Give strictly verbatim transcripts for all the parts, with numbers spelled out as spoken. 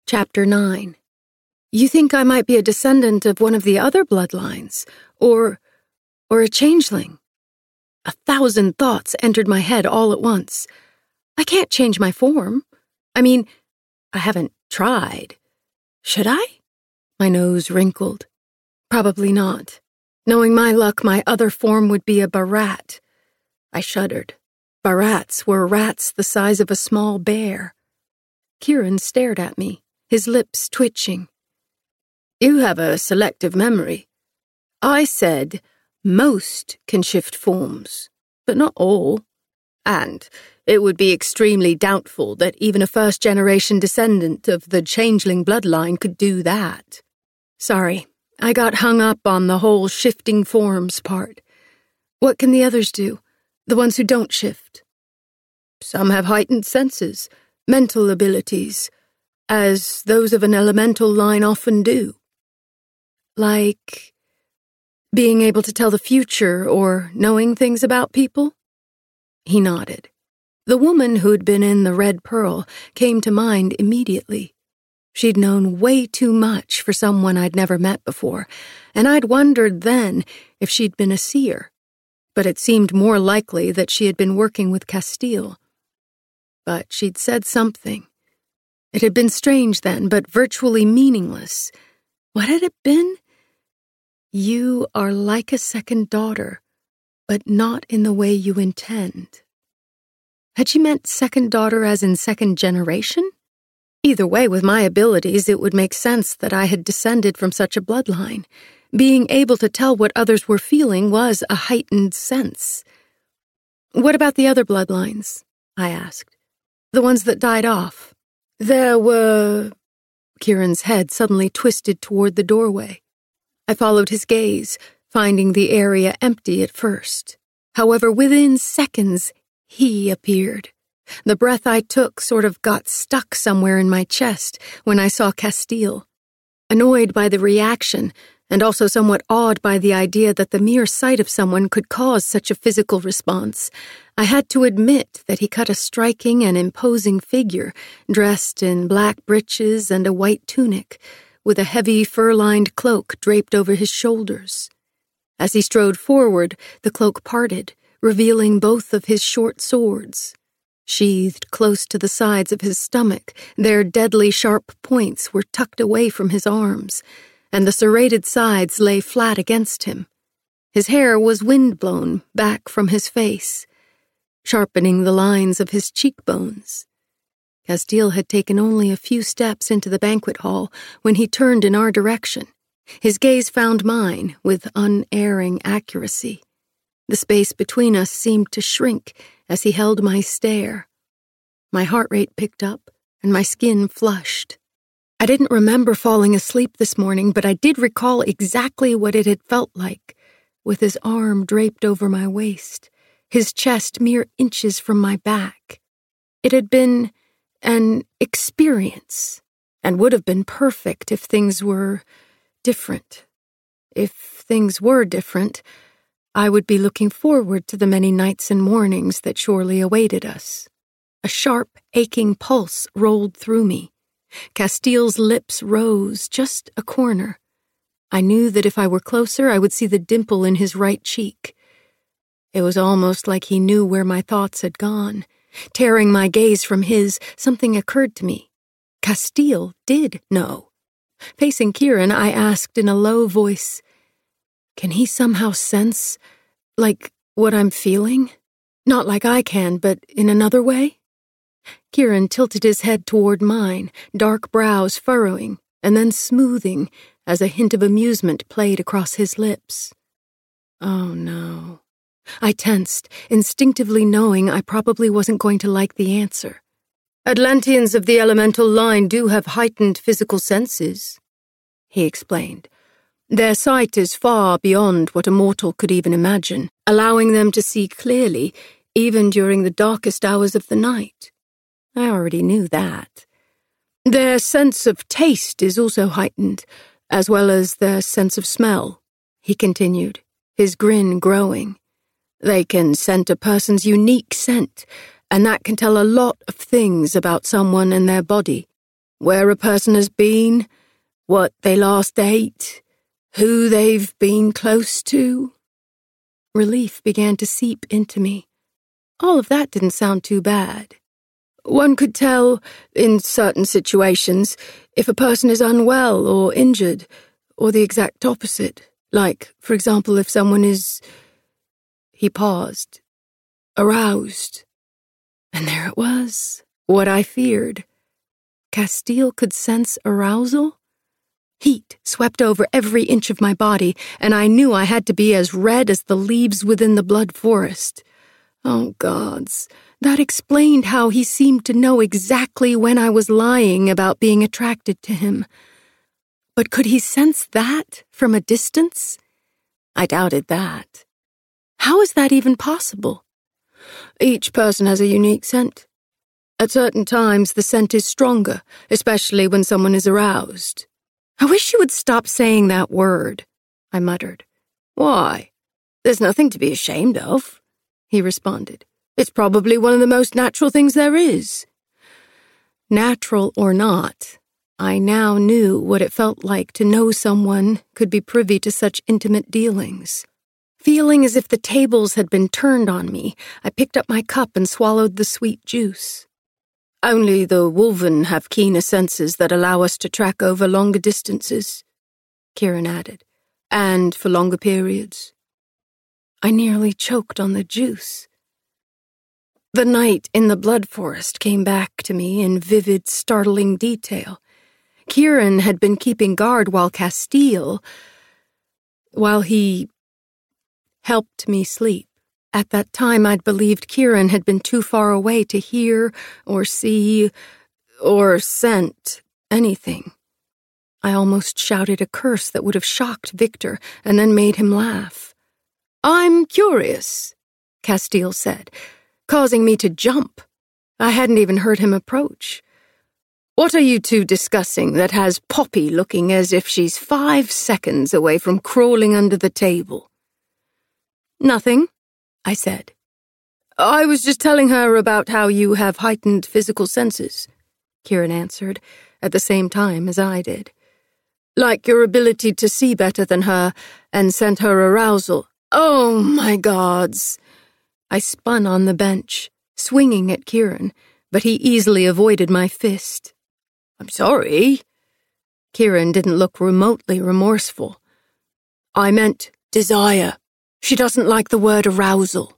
Chapter nine. You think I might be a descendant of one of the other bloodlines, or, or a changeling? A thousand thoughts entered my head all at once. I can't change my form. I mean, I haven't tried. Should I? My nose wrinkled. Probably not. Knowing my luck, my other form would be a Barat. I shuddered. Barats were rats the size of a small bear. Kieran stared at me, his lips twitching. You have a selective memory. I said most can shift forms, but not all. And it would be extremely doubtful that even a first-generation descendant of the changeling bloodline could do that. Sorry, I got hung up on the whole shifting forms part. What can the others do, the ones who don't shift? Some have heightened senses, mental abilities, as those of an elemental line often do. Like being able to tell the future or knowing things about people? He nodded. The woman who'd been in the Red Pearl came to mind immediately. She'd known way too much for someone I'd never met before, and I'd wondered then if she'd been a seer. But it seemed more likely that she had been working with Castile. But she'd said something. It had been strange then, but virtually meaningless. What had it been? You are like a second daughter, but not in the way you intend. Had she meant second daughter as in second generation? Either way, with my abilities, it would make sense that I had descended from such a bloodline. Being able to tell what others were feeling was a heightened sense. What about the other bloodlines? I asked. The ones that died off. There were... Kieran's head suddenly twisted toward the doorway. I followed his gaze, finding the area empty at first. However, within seconds, he appeared. The breath I took sort of got stuck somewhere in my chest when I saw Castile. Annoyed by the reaction, and also somewhat awed by the idea that the mere sight of someone could cause such a physical response, I had to admit that he cut a striking and imposing figure, dressed in black breeches and a white tunic, with a heavy fur-lined cloak draped over his shoulders. As he strode forward, the cloak parted, revealing both of his short swords. Sheathed close to the sides of his stomach, their deadly sharp points were tucked away from his arms, and the serrated sides lay flat against him. His hair was wind-blown back from his face, sharpening the lines of his cheekbones. Castile had taken only a few steps into the banquet hall when he turned in our direction. His gaze found mine with unerring accuracy. The space between us seemed to shrink as he held my stare. My heart rate picked up, and my skin flushed. I didn't remember falling asleep this morning, but I did recall exactly what it had felt like, with his arm draped over my waist, his chest mere inches from my back. It had been an experience, and would have been perfect if things were different. If things were different, I would be looking forward to the many nights and mornings that surely awaited us. A sharp, aching pulse rolled through me. Castile's lips rose just a corner. I knew that if I were closer, I would see the dimple in his right cheek. It was almost like he knew where my thoughts had gone. Tearing my gaze from his, something occurred to me. Castile did know. Facing Kieran, I asked in a low voice, "Can he somehow sense, like, what I'm feeling? Not like I can, but in another way?" Kieran tilted his head toward mine, dark brows furrowing, and then smoothing as a hint of amusement played across his lips. Oh, no. I tensed, instinctively knowing I probably wasn't going to like the answer. "Atlanteans of the elemental line do have heightened physical senses," he explained. "Their sight is far beyond what a mortal could even imagine, allowing them to see clearly, even during the darkest hours of the night." I already knew that. "Their sense of taste is also heightened, as well as their sense of smell," he continued, his grin growing. "They can scent a person's unique scent, and that can tell a lot of things about someone and their body. where a person has been, what they last ate, who they've been close to. Relief began to seep into me. All of that didn't sound too bad. One could tell, in certain situations, if a person is unwell or injured, or the exact opposite. Like, for example, if someone is... He paused. Aroused. And there it was, what I feared. Castile could sense arousal? Heat swept over every inch of my body, and I knew I had to be as red as the leaves within the blood forest. Oh, gods, that explained how he seemed to know exactly when I was lying about being attracted to him. But could he sense that from a distance? I doubted that. How is that even possible? Each person has a unique scent. At certain times, the scent is stronger, especially when someone is aroused. I wish you would stop saying that word, I muttered. Why? There's nothing to be ashamed of, he responded. It's probably one of the most natural things there is. Natural or not, I now knew what it felt like to know someone could be privy to such intimate dealings. Feeling as if the tables had been turned on me, I picked up my cup and swallowed the sweet juice. Only the Wolven have keener senses that allow us to track over longer distances, Kieran added, and for longer periods. I nearly choked on the juice. The night in the blood forest came back to me in vivid, startling detail. Kieran had been keeping guard while Castile, while he helped me sleep. At that time, I'd believed Kieran had been too far away to hear or see or scent anything. I almost shouted a curse that would have shocked Victor and then made him laugh. I'm curious, Castile said, causing me to jump. I hadn't even heard him approach. What are you two discussing that has Poppy looking as if she's five seconds away from crawling under the table? Nothing, I said. I was just telling her about how you have heightened physical senses, Kieran answered, at the same time as I did. Like your ability to see better than her and scent her arousal. Oh, my gods! I spun on the bench, swinging at Kieran, but he easily avoided my fist. I'm sorry. Kieran didn't look remotely remorseful. I meant desire. She doesn't like the word arousal.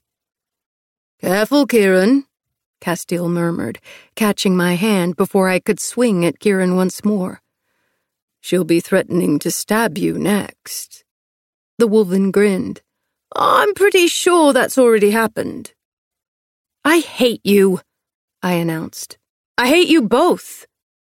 Careful, Kieran, Castile murmured, catching my hand before I could swing at Kieran once more. She'll be threatening to stab you next. The Wolven grinned. I'm pretty sure that's already happened. I hate you, I announced. I hate you both.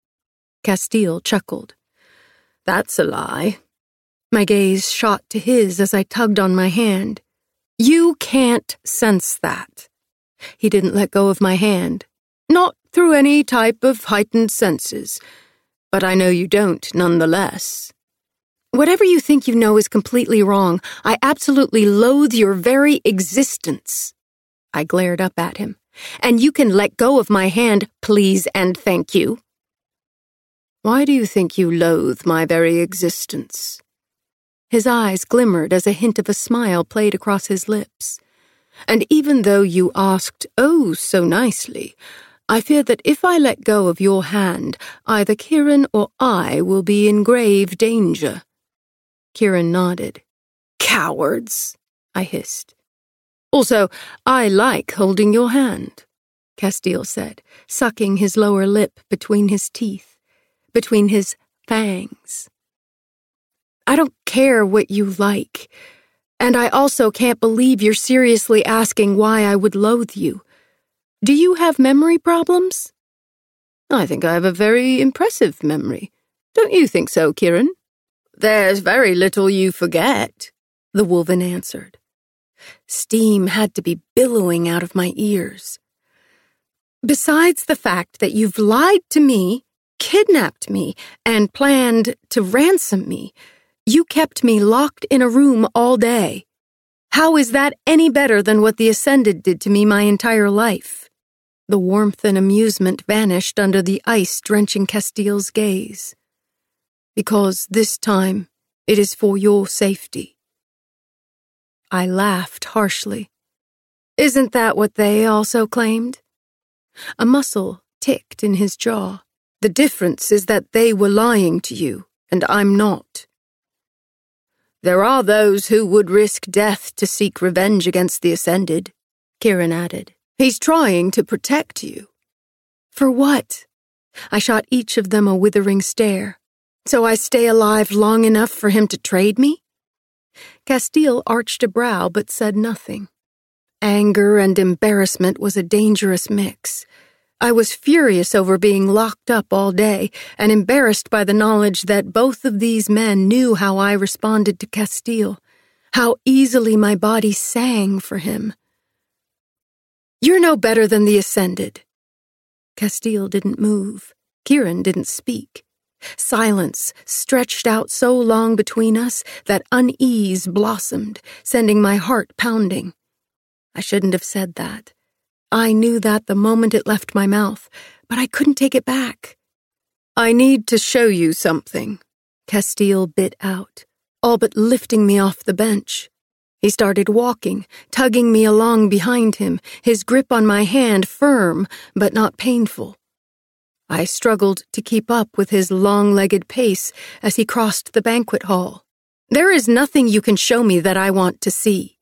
Castile chuckled. That's a lie. My gaze shot to his as I tugged on my hand. You can't sense that. He didn't let go of my hand. Not through any type of heightened senses. But I know you don't, nonetheless. Whatever you think you know is completely wrong. I absolutely loathe your very existence. I glared up at him. And you can let go of my hand, please and thank you. Why do you think you loathe my very existence? His eyes glimmered as a hint of a smile played across his lips. And even though you asked oh so nicely, I fear that if I let go of your hand, either Kieran or I will be in grave danger. Kieran nodded. Cowards, I hissed. Also, I like holding your hand, Castile said, sucking his lower lip between his teeth, between his fangs. I don't care what you like, and I also can't believe you're seriously asking why I would loathe you. Do you have memory problems? I think I have a very impressive memory. Don't you think so, Kieran? There's very little you forget, the Wolven answered. Steam had to be billowing out of my ears. Besides the fact that you've lied to me, kidnapped me, and planned to ransom me, you kept me locked in a room all day. How is that any better than what the Ascended did to me my entire life? The warmth and amusement vanished under the ice-drenching Castile's gaze. Because this time, it is for your safety. I laughed harshly. Isn't that what they also claimed? A muscle ticked in his jaw. The difference is that they were lying to you, and I'm not. There are those who would risk death to seek revenge against the Ascended, Kieran added. He's trying to protect you. For what? I shot each of them a withering stare. So I stay alive long enough for him to trade me? Castile arched a brow but said nothing. Anger and embarrassment was a dangerous mix. I was furious over being locked up all day and embarrassed by the knowledge that both of these men knew how I responded to Castile, how easily my body sang for him. You're no better than the Ascended. Castile didn't move. Kieran didn't speak. Silence stretched out so long between us that unease blossomed, sending my heart pounding. I shouldn't have said that. I knew that the moment it left my mouth, but I couldn't take it back. I need to show you something, Castile bit out, all but lifting me off the bench. He started walking, tugging me along behind him, his grip on my hand firm but not painful. I struggled to keep up with his long-legged pace as he crossed the banquet hall. There is nothing you can show me that I want to see.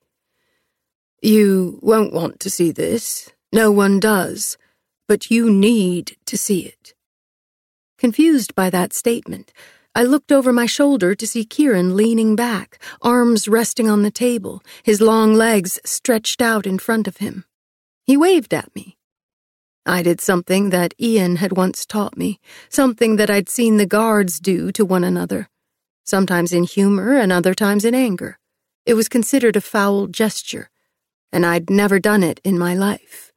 You won't want to see this. No one does. But you need to see it. Confused by that statement, I looked over my shoulder to see Kieran leaning back, arms resting on the table, his long legs stretched out in front of him. He waved at me. I did something that Ian had once taught me, something that I'd seen the guards do to one another, sometimes in humor and other times in anger. It was considered a foul gesture, and I'd never done it in my life.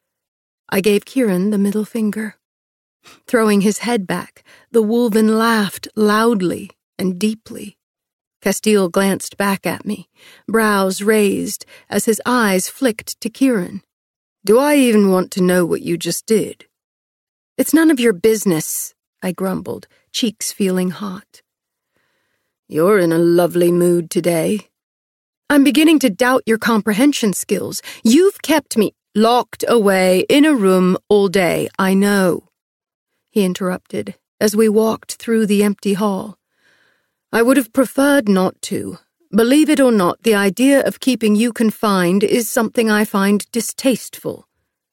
I gave Kieran the middle finger. Throwing his head back, the Wolven laughed loudly and deeply. Castile glanced back at me, brows raised as his eyes flicked to Kieran. Do I even want to know what you just did? It's none of your business, I grumbled, cheeks feeling hot. You're in a lovely mood today. I'm beginning to doubt your comprehension skills. You've kept me locked away in a room all day, I know. He interrupted as we walked through the empty hall. I would have preferred not to. Believe it or not, the idea of keeping you confined is something I find distasteful.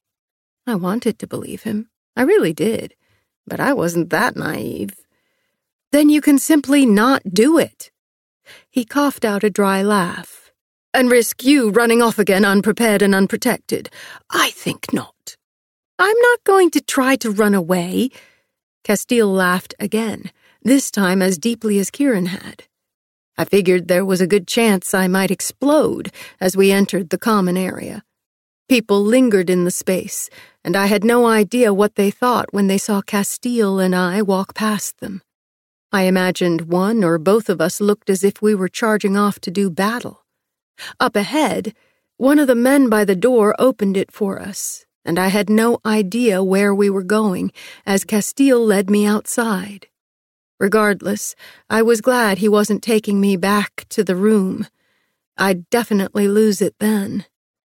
I wanted to believe him. I really did. But I wasn't that naive. Then you can simply not do it. He coughed out a dry laugh. And risk you running off again unprepared and unprotected. I think not. I'm not going to try to run away. Castile laughed again, this time as deeply as Kieran had. I figured there was a good chance I might explode as we entered the common area. People lingered in the space, and I had no idea what they thought when they saw Castile and I walk past them. I imagined one or both of us looked as if we were charging off to do battle. Up ahead, one of the men by the door opened it for us, and I had no idea where we were going as Castile led me outside. Regardless, I was glad he wasn't taking me back to the room. I'd definitely lose it then.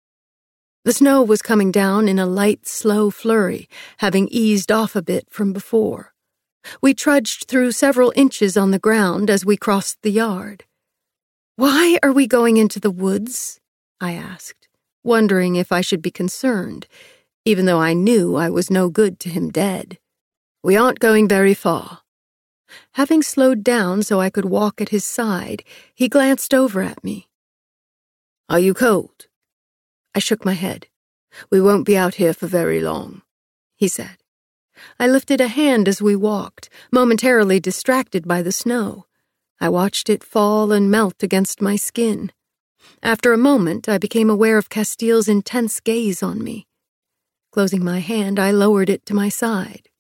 The snow was coming down in a light, slow flurry, having eased off a bit from before. We trudged through several inches on the ground as we crossed the yard. Why are we going into the woods? I asked, wondering if I should be concerned, even though I knew I was no good to him dead. We aren't going very far. Having slowed down so I could walk at his side, he glanced over at me. Are you cold? I shook my head. We won't be out here for very long, he said. I lifted a hand as we walked, momentarily distracted by the snow. I watched it fall and melt against my skin. After a moment, I became aware of Castile's intense gaze on me. Closing my hand, I lowered it to my side.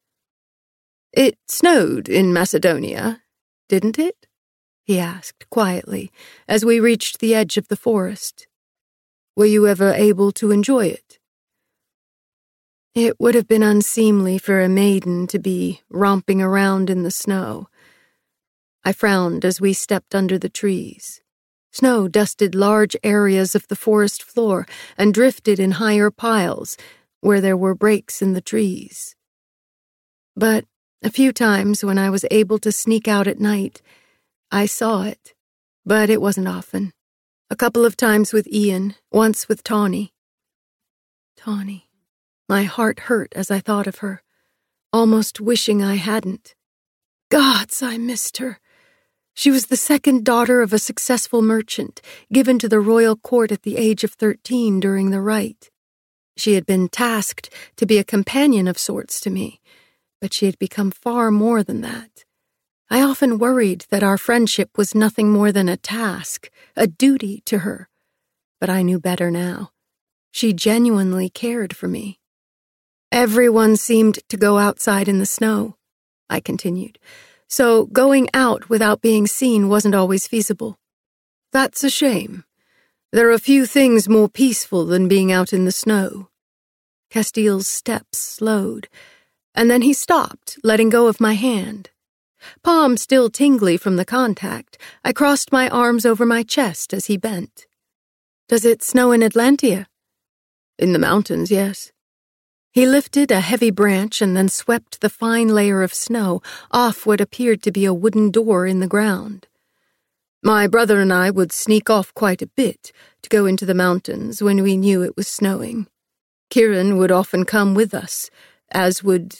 It snowed in Macedonia, didn't it? He asked quietly as we reached the edge of the forest. Were you ever able to enjoy it? It would have been unseemly for a maiden to be romping around in the snow. I frowned as we stepped under the trees. Snow dusted large areas of the forest floor and drifted in higher piles where there were breaks in the trees. But a few times when I was able to sneak out at night, I saw it, but it wasn't often. A couple of times with Ian, once with Tawny. Tawny. My heart hurt as I thought of her, almost wishing I hadn't. Gods, I missed her. She was the second daughter of a successful merchant, given to the royal court at the age of thirteen during the rite. She had been tasked to be a companion of sorts to me, but she had become far more than that. I often worried that our friendship was nothing more than a task, a duty to her. But I knew better now. She genuinely cared for me. Everyone seemed to go outside in the snow, I continued, so going out without being seen wasn't always feasible. That's a shame. There are few things more peaceful than being out in the snow. Castile's steps slowed, and then he stopped, letting go of my hand. Palm still tingly from the contact, I crossed my arms over my chest as he bent. Does it snow in Atlantia? In the mountains, yes. He lifted a heavy branch and then swept the fine layer of snow off what appeared to be a wooden door in the ground. My brother and I would sneak off quite a bit to go into the mountains when we knew it was snowing. Kieran would often come with us, as would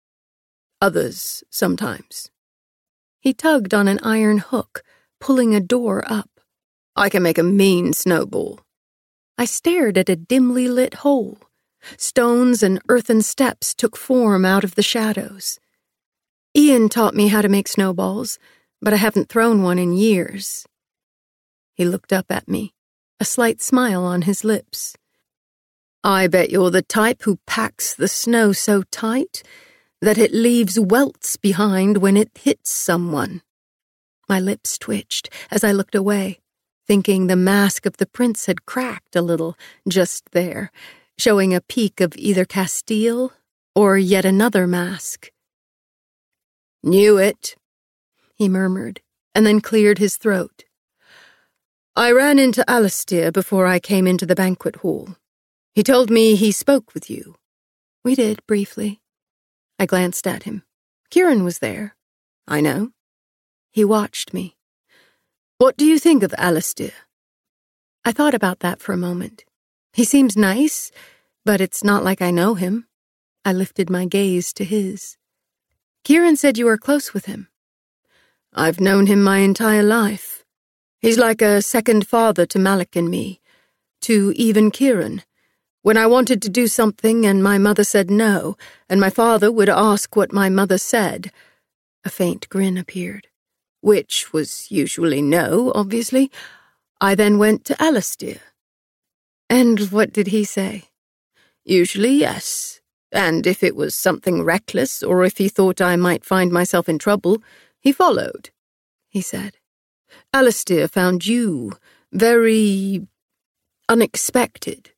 others sometimes. He tugged on an iron hook, pulling a door up. I can make a mean snowball. I stared at a dimly lit hole. Stones and earthen steps took form out of the shadows. Ian taught me how to make snowballs, but I haven't thrown one in years. He looked up at me, a slight smile on his lips. I bet you're the type who packs the snow so tight that it leaves welts behind when it hits someone. My lips twitched as I looked away, thinking the mask of the prince had cracked a little just there, showing a peak of either Castile or yet another mask. Knew it, he murmured, and then cleared his throat. I ran into Alistair before I came into the banquet hall. He told me he spoke with you. We did, briefly. I glanced at him. Kieran was there. I know. He watched me. What do you think of Alistair? I thought about that for a moment. He seems nice, but it's not like I know him. I lifted my gaze to his. Kieran said you were close with him. I've known him my entire life. He's like a second father to Malik and me, to even Kieran. When I wanted to do something and my mother said no, and my father would ask what my mother said, a faint grin appeared, which was usually no, obviously. I then went to Alistair. And what did he say? Usually yes, and if it was something reckless or if he thought I might find myself in trouble, he followed, he said. Alistair found you very unexpected.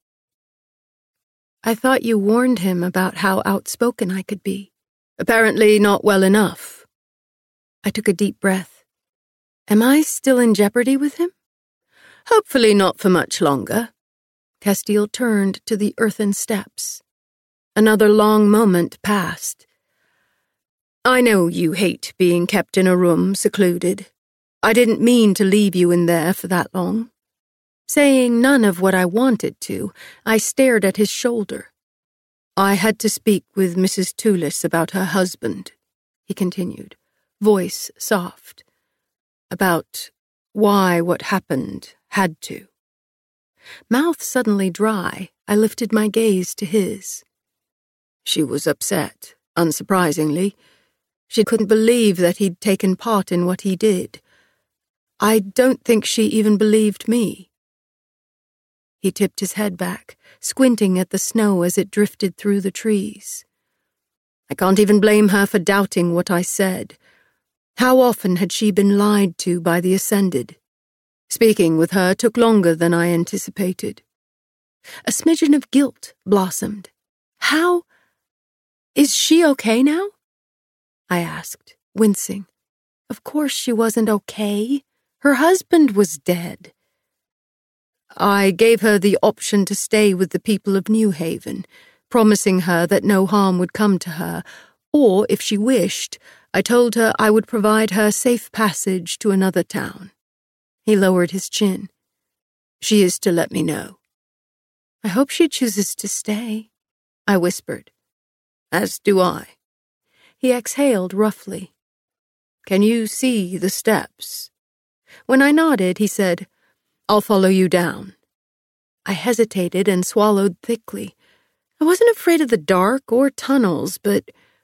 I thought you warned him about how outspoken I could be. Apparently not well enough. I took a deep breath. Am I still in jeopardy with him? Hopefully not for much longer. Castile turned to the earthen steps. Another long moment passed. I know you hate being kept in a room secluded. I didn't mean to leave you in there for that long. Saying none of what I wanted to, I stared at his shoulder. I had to speak with Missus Toulis about her husband, he continued, voice soft. About why what happened had to. Mouth suddenly dry, I lifted my gaze to his. She was upset, unsurprisingly. She couldn't believe that he'd taken part in what he did. I don't think she even believed me. He tipped his head back, squinting at the snow as it drifted through the trees. I can't even blame her for doubting what I said. How often had she been lied to by the Ascended? Speaking with her took longer than I anticipated. A smidgen of guilt blossomed. How Is she okay now? I asked, wincing. Of course she wasn't okay. Her husband was dead. I gave her the option to stay with the people of New Haven, promising her that no harm would come to her, or, if she wished, I told her I would provide her safe passage to another town. He lowered his chin. She is to let me know. I hope she chooses to stay, I whispered. As do I. He exhaled roughly. Can you see the steps? When I nodded, he said, I'll follow you down. I hesitated and swallowed thickly. I wasn't afraid of the dark or tunnels, but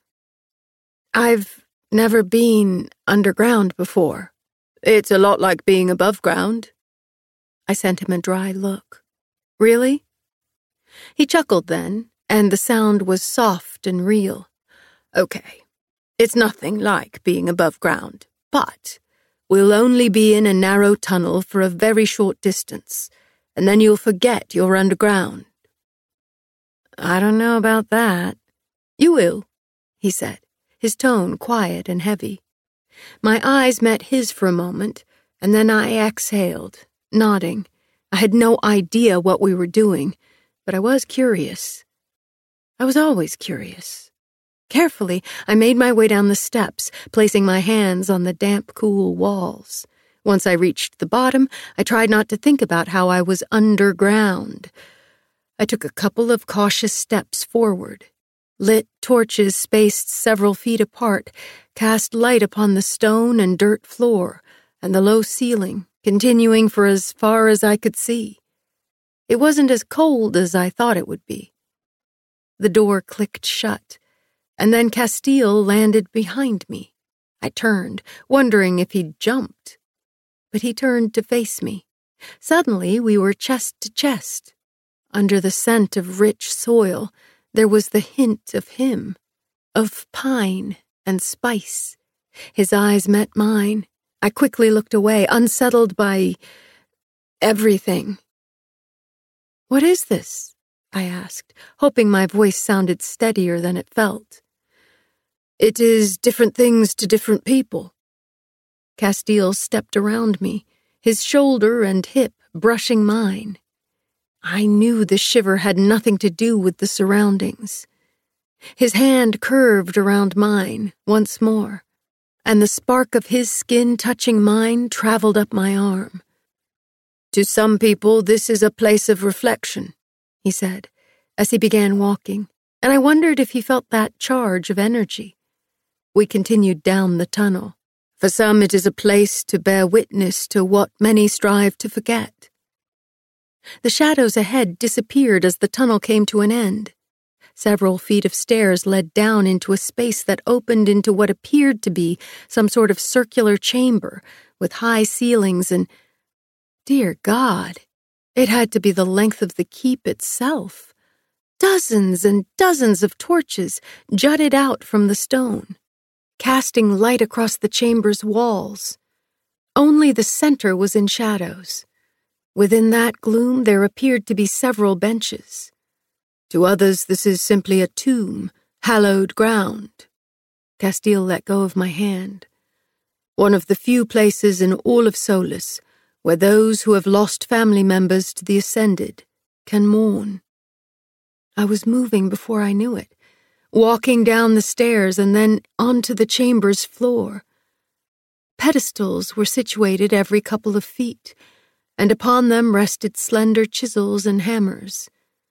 I've never been underground before. It's a lot like being above ground. I sent him a dry look. Really? He chuckled then, and the sound was soft and real. Okay, it's nothing like being above ground, but we'll only be in a narrow tunnel for a very short distance, and then you'll forget you're underground. I don't know about that. You will, he said, his tone quiet and heavy. My eyes met his for a moment, and then I exhaled, nodding. I had no idea what we were doing, but I was curious. I was always curious. Carefully, I made my way down the steps, placing my hands on the damp, cool walls. Once I reached the bottom, I tried not to think about how I was underground. I took a couple of cautious steps forward. Lit torches spaced several feet apart cast light upon the stone and dirt floor and the low ceiling, continuing for as far as I could see. It wasn't as cold as I thought it would be. The door clicked shut, and then Castile landed behind me. I turned, wondering if he'd jumped. But he turned to face me. Suddenly, we were chest to chest. Under the scent of rich soil, there was the hint of him, of pine and spice. His eyes met mine. I quickly looked away, unsettled by everything. What is this? I asked, hoping my voice sounded steadier than it felt. It is different things to different people. Castile stepped around me, his shoulder and hip brushing mine. I knew the shiver had nothing to do with the surroundings. His hand curved around mine once more, and the spark of his skin touching mine traveled up my arm. To some people, this is a place of reflection, he said, as he began walking, and I wondered if he felt that charge of energy. We continued down the tunnel. For some, it is a place to bear witness to what many strive to forget. The shadows ahead disappeared as the tunnel came to an end. Several feet of stairs led down into a space that opened into what appeared to be some sort of circular chamber with high ceilings and, dear God, it had to be the length of the keep itself. Dozens and dozens of torches jutted out from the stone, casting light across the chamber's walls. Only the center was in shadows. Within that gloom, there appeared to be several benches. To others, this is simply a tomb, hallowed ground. Castile let go of my hand. One of the few places in all of Solus where those who have lost family members to the Ascended can mourn. I was moving before I knew it, walking down the stairs and then onto the chamber's floor. Pedestals were situated every couple of feet, and upon them rested slender chisels and hammers.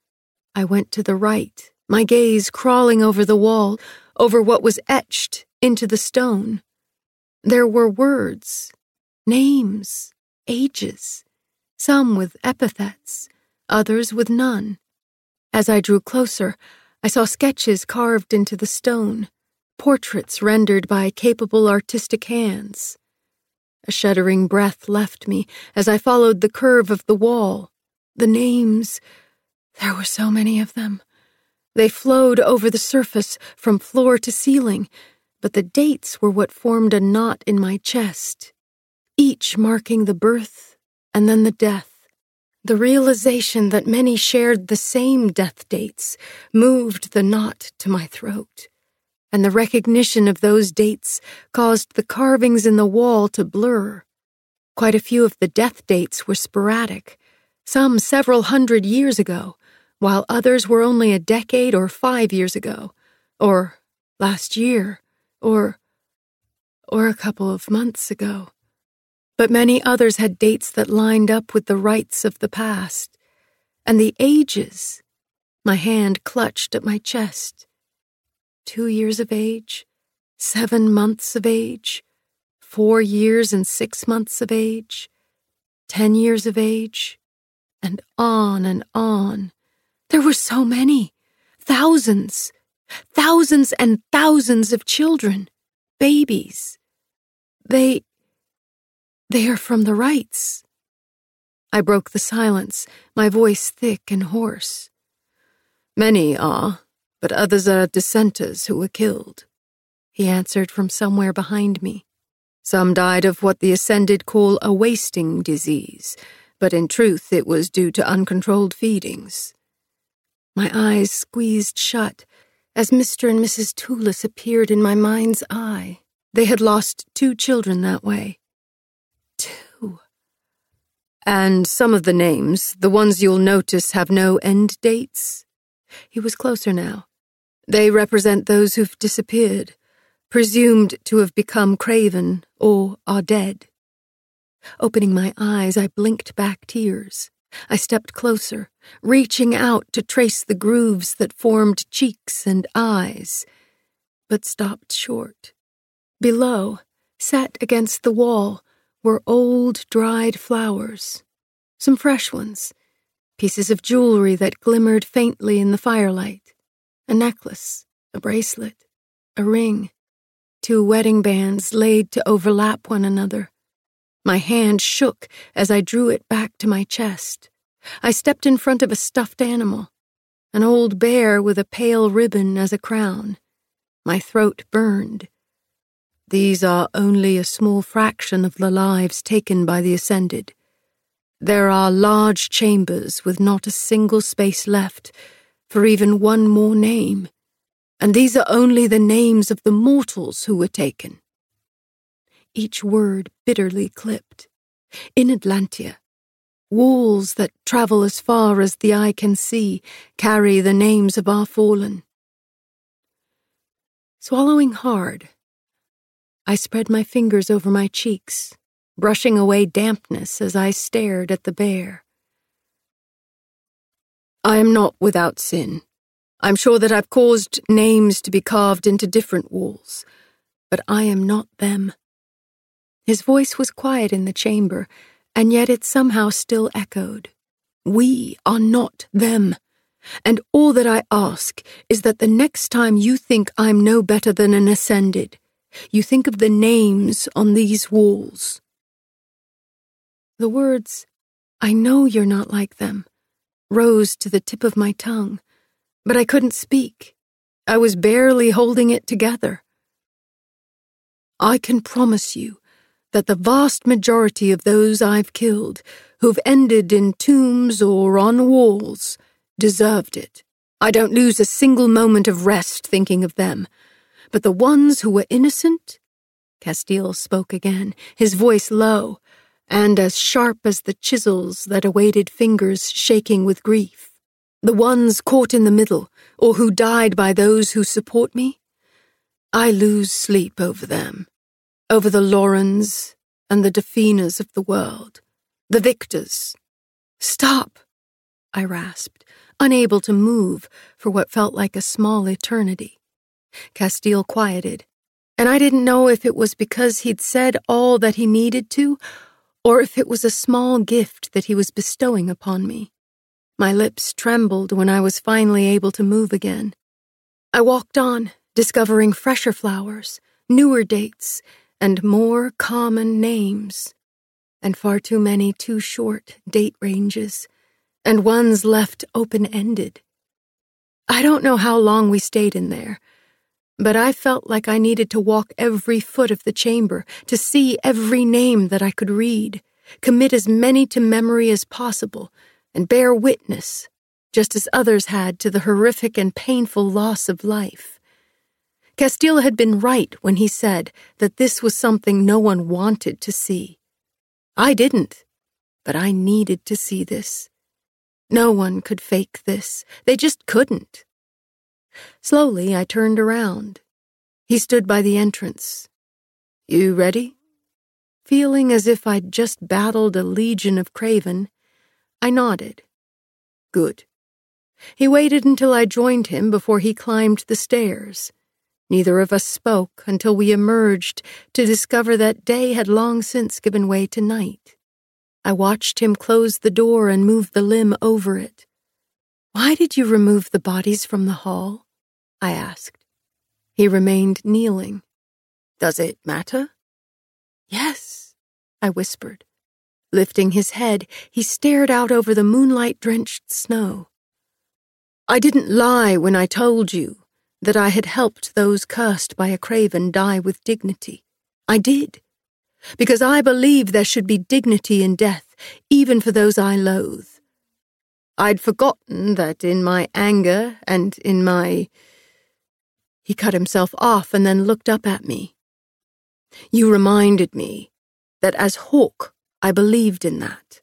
I went to the right, my gaze crawling over the wall, over what was etched into the stone. There were words, names, ages, some with epithets, others with none. As I drew closer, I saw sketches carved into the stone, portraits rendered by capable artistic hands. A shuddering breath left me as I followed the curve of the wall. The names, there were so many of them. They flowed over the surface from floor to ceiling, but the dates were what formed a knot in my chest, each marking the birth and then the death. The realization that many shared the same death dates moved the knot to my throat. and the recognition of those dates caused the carvings in the wall to blur. Quite a few of the death dates were sporadic, some several hundred years ago, while others were only a decade or five years ago, or last year, or, or a couple of months ago. But many others had dates that lined up with the rites of the past, and the ages. My hand clutched at my chest. Two years of age, seven months of age, four years and six months of age, ten years of age, and on and on. There were so many, thousands, thousands and thousands of children, babies. They, they are from the rites. I broke the silence, my voice thick and hoarse. Many are, but others are dissenters who were killed, he answered from somewhere behind me. Some died of what the Ascended call a wasting disease, but in truth it was due to uncontrolled feedings. My eyes squeezed shut as Mister and Missus Toulis appeared in my mind's eye. They had lost two children that way. Two. And some of the names, the ones you'll notice, have no end dates. He was closer now. They represent those who've disappeared, presumed to have become craven or are dead. Opening my eyes, I blinked back tears. I stepped closer, reaching out to trace the grooves that formed cheeks and eyes, but stopped short. Below, set against the wall, were old, dried flowers, some fresh ones, pieces of jewelry that glimmered faintly in the firelight, a necklace, a bracelet, a ring, two wedding bands laid to overlap one another. My hand shook as I drew it back to my chest. I stepped in front of a stuffed animal, an old bear with a pale ribbon as a crown. My throat burned. These are only a small fraction of the lives taken by the Ascended. There are large chambers with not a single space left for even one more name, and these are only the names of the mortals who were taken. Each word bitterly clipped. In Atlantia, walls that travel as far as the eye can see carry the names of our fallen. Swallowing hard, I spread my fingers over my cheeks, brushing away dampness as I stared at the bear. I am not without sin. I'm sure that I've caused names to be carved into different walls, but I am not them. His voice was quiet in the chamber, and yet it somehow still echoed. We are not them, and all that I ask is that the next time you think I'm no better than an Ascended, you think of the names on these walls. The words, "I know you're not like them," rose to the tip of my tongue, but I couldn't speak. I was barely holding it together. I can promise you that the vast majority of those I've killed, who've ended in tombs or on walls, deserved it. I don't lose a single moment of rest thinking of them. But the ones who were innocent? Castile spoke again, his voice low, and as sharp as the chisels that awaited fingers shaking with grief. The ones caught in the middle, or who died by those who support me? I lose sleep over them. Over the Laurens and the Definas of the world, the victors. Stop, I rasped, unable to move for what felt like a small eternity. Castile quieted, and I didn't know if it was because he'd said all that he needed to, or if it was a small gift that he was bestowing upon me. My lips trembled when I was finally able to move again. I walked on, discovering fresher flowers, newer dates, and more common names, and far too many too short date ranges, and ones left open-ended. I don't know how long we stayed in there, but I felt like I needed to walk every foot of the chamber to see every name that I could read, commit as many to memory as possible, and bear witness, just as others had, to the horrific and painful loss of life. Castile had been right when he said that this was something no one wanted to see. I didn't, but I needed to see this. No one could fake this. They just couldn't. Slowly, I turned around. He stood by the entrance. You ready? Feeling as if I'd just battled a legion of Craven, I nodded. Good. He waited until I joined him before he climbed the stairs. Neither of us spoke until we emerged to discover that day had long since given way to night. I watched him close the door and move the limb over it. Why did you remove the bodies from the hall? I asked. He remained kneeling. Does it matter? Yes, I whispered. Lifting his head, he stared out over the moonlight-drenched snow. I didn't lie when I told you that I had helped those cursed by a Craven die with dignity. I did, because I believe there should be dignity in death, even for those I loathe. I'd forgotten that in my anger and in my... He cut himself off and then looked up at me. You reminded me that as Hawk, I believed in that.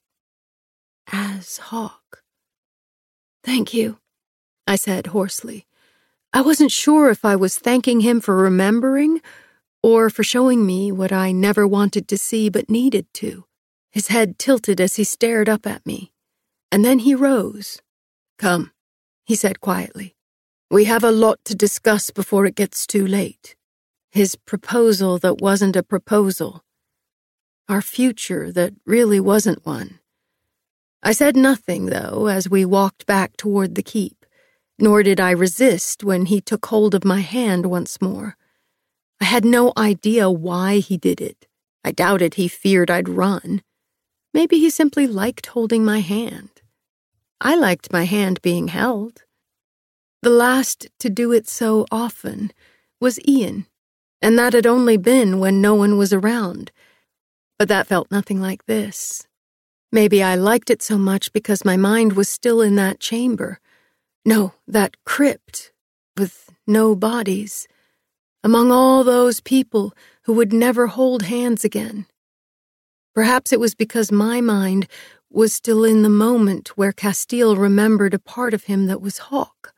As Hawk. Thank you, I said hoarsely. I wasn't sure if I was thanking him for remembering or for showing me what I never wanted to see but needed to. His head tilted as he stared up at me, and then he rose. Come, he said quietly. We have a lot to discuss before it gets too late. His proposal that wasn't a proposal. Our future that really wasn't one. I said nothing, though, as we walked back toward the keep. Nor did I resist when he took hold of my hand once more. I had no idea why he did it. I doubted he feared I'd run. Maybe he simply liked holding my hand. I liked my hand being held. The last to do it so often was Ian, and that had only been when no one was around. But that felt nothing like this. Maybe I liked it so much because my mind was still in that chamber. No, that crypt, with no bodies, among all those people who would never hold hands again. Perhaps it was because my mind was still in the moment where Castile remembered a part of him that was Hawk.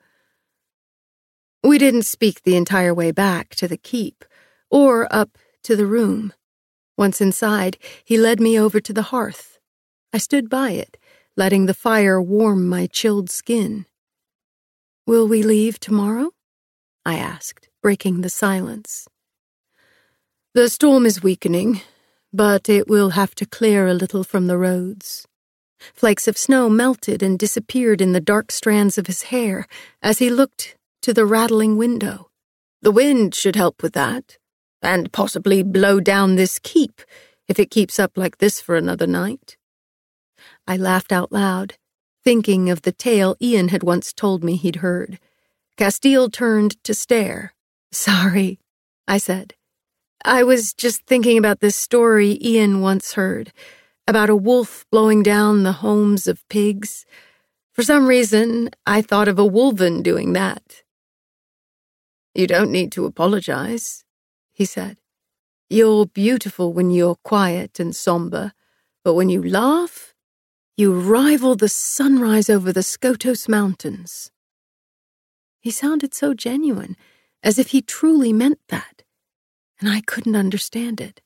We didn't speak the entire way back to the keep, or up to the room. Once inside, he led me over to the hearth. I stood by it, letting the fire warm my chilled skin. Will we leave tomorrow? I asked, breaking the silence. The storm is weakening, but it will have to clear a little from the roads. Flakes of snow melted and disappeared in the dark strands of his hair as he looked to the rattling window. The wind should help with that, and possibly blow down this keep if it keeps up like this for another night. I laughed out loud, thinking of the tale Ian had once told me he'd heard. Castile turned to stare. Sorry, I said. I was just thinking about this story Ian once heard, about a wolf blowing down the homes of pigs. For some reason, I thought of a wolven doing that. You don't need to apologize, he said. You're beautiful when you're quiet and somber, but when you laugh, you rival the sunrise over the Skotos Mountains. He sounded so genuine, as if he truly meant that, and I couldn't understand it.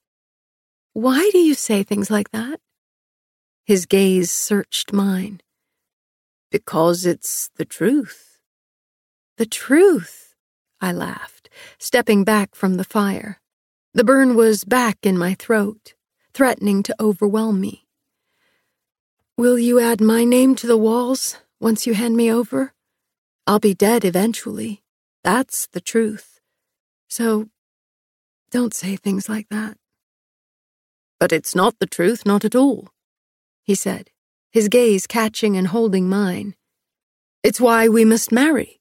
Why do you say things like that? His gaze searched mine. Because it's the truth. The truth, I laughed, stepping back from the fire. The burn was back in my throat, threatening to overwhelm me. Will you add my name to the walls once you hand me over? I'll be dead eventually. That's the truth. So, don't say things like that. But it's not the truth, not at all, he said, his gaze catching and holding mine. It's why we must marry.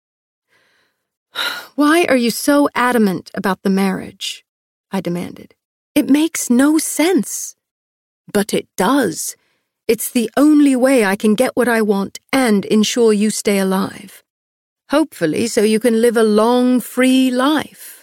Why are you so adamant about the marriage? I demanded. It makes no sense. But it does. It's the only way I can get what I want and ensure you stay alive. Hopefully so you can live a long, free life.